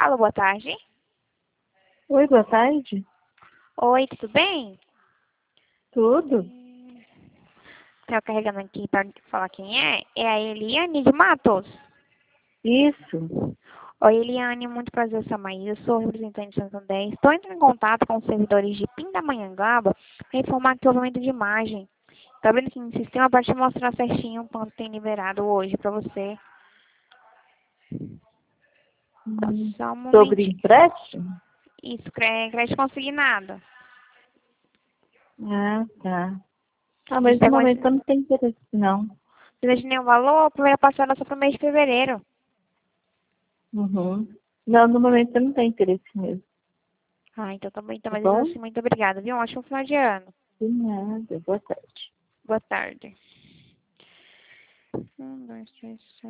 Alô, boa tarde. Oi, boa tarde. Oi, tudo bem? Tudo? Estou carregando aqui para falar quem é. É a Eliane de Matos. Isso. Oi, Eliane, muito prazer, Samaíra. Eu sou representante de Santander. Estou entrando em contato com os servidores de Pindamonhangaba para informar que houve aumento de imagem. Está vendo aqui no sistema para te mostrar certinho quanto tem liberado hoje para você. Tá, só um Sobre momentinho. empréstimo? Isso, crédito consignado. Ah, tá. Ah, A mas gente no tá com momento eu esse... não tenho interesse, não. Precisa de nenhum valor? A primeira parcela só para o mês de fevereiro. Uhum. Não, no momento eu não tenho interesse mesmo. Ah, então tá bom. Então, Tá mas bom? assim, muito obrigada, viu? Um ótimo final de ano. De nada. Boa tarde. Boa tarde. 1, 2, 3, 4.